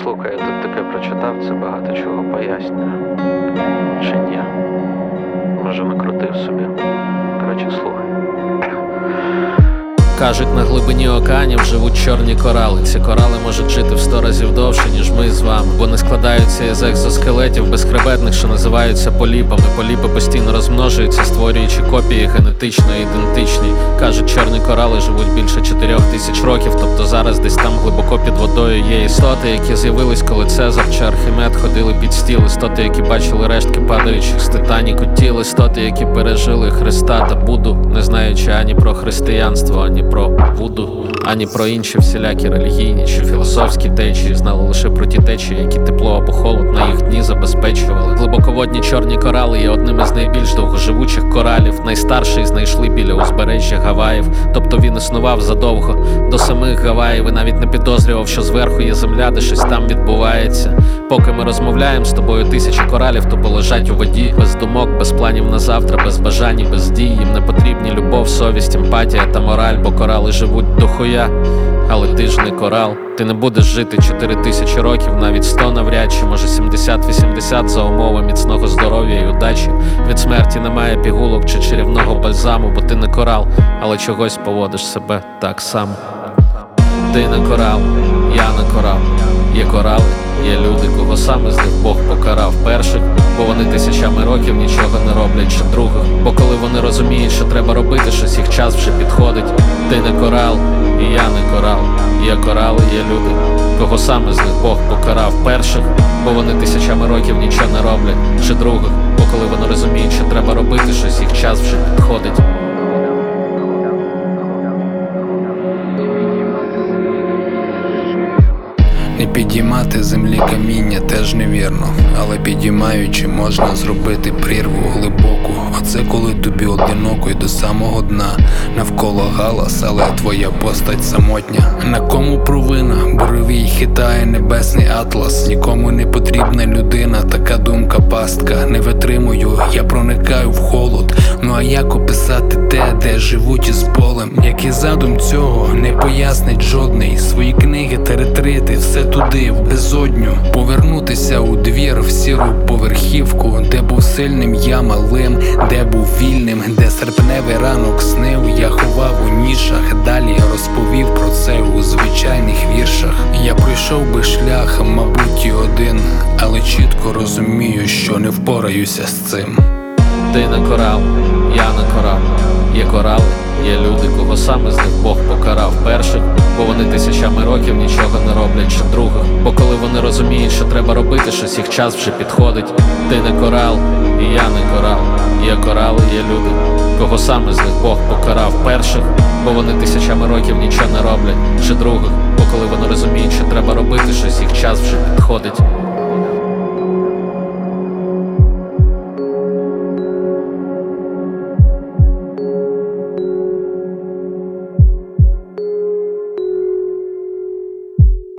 Слухай, я тут таке прочитав, це багато чого пояснює. Чи ні? Може, накрутив собі. Коротше, слухай. Кажуть, на глибині океанів живуть чорні корали. Ці корали можуть жити в 100 разів довше, ніж ми з вами. Вони складаються із екзоскелетів безхребетних, що називаються поліпами. Поліпи постійно розмножуються, створюючи копії генетично ідентичні. Кажуть, чорні корали живуть більше 4000 років, тобто зараз десь там глибоко під водою є істоти, які з'явились, коли Цезар чи Архімед ходили під стіл. Істоти, які бачили рештки падаючих з Титаніку тіл. Істоти, які пережили Христа та Будду, не знаючи ані про християнство, ані про Вуду, ані про інші всілякі релігійні чи філософські течії. Знали лише про ті течії, які тепло або холод на їх дні забезпечували. Глибоководні чорні корали є одним із найбільш довгоживучих коралів. Найстарший знайшли біля узбережжя Гаваїв, тобто він існував задовго до самих Гаваїв і навіть не підозрював, що зверху є земля, де щось там відбувається. Поки ми розмовляємо з тобою, тисячі коралів тупо лежать у воді, без думок, без планів на завтра, без бажань і без дій. Їм не потрібні любов, совість, емпатія та мораль, бо корали живуть дохуя. Але ти ж не корал. Ти не будеш жити 4000 років, навіть 100 навряд чи, може 70-80 за умови міцного здоров'я і удачі. Від смерті немає пігулок чи чарівного бальзаму, бо ти не корал, але чогось поводиш себе так само. Ти не корал, я не корал. Є корали, є люди, кого саме з них Бог покарав. Перших, бо вони тисячами років нічого не роблять, чи других, бо коли вони розуміють, що треба робити щось, їх час вже підходить. Ти не корал, і я не корал. Є корали, є люди, кого саме з них Бог покарав. Перших, бо вони тисячами років нічого не роблять, чи других, бо коли вони розуміють, що треба робити щось, їх час вже підходить. Не підіймати землі каміння теж невірно, але підіймаючи можна зробити прірву глибоку. Оце коли тобі одиноко й до самого дна. Навколо галас, але твоя постать самотня. На кому провина? Буровій хитає небесний атлас. Нікому не потрібна людина, така думка пастка. Не витримую, я проникаю в холод. Ну а як описати те, де живуть із полем? Як і задум цього не пояснить жодний. Свої книги та ретрити, все туди, в безодню. Повернутися у двір, в сіру поверхівку, де був сильним я малим, де був вільним, де серпневий ранок снив. Я ховав у нішах, далі розповів про це у звичайних віршах. Я пройшов би шлях, мабуть, і один, але чітко розумію, що не впораюся з цим. Ти не корал, я не корал. Є корали, є люди, кого саме з них Бог покарав. Перших, бо вони тисячами років нічого не роблять, чи других, бо коли вони розуміють, що треба робити щось, їх час вже підходить. Ти не корал, і я не корал. Є корали, є люди, кого саме з них Бог покарав. Перших, бо вони тисячами років нічого не роблять, чи других, бо коли вони розуміють, що треба робити щось, їх час вже підходить.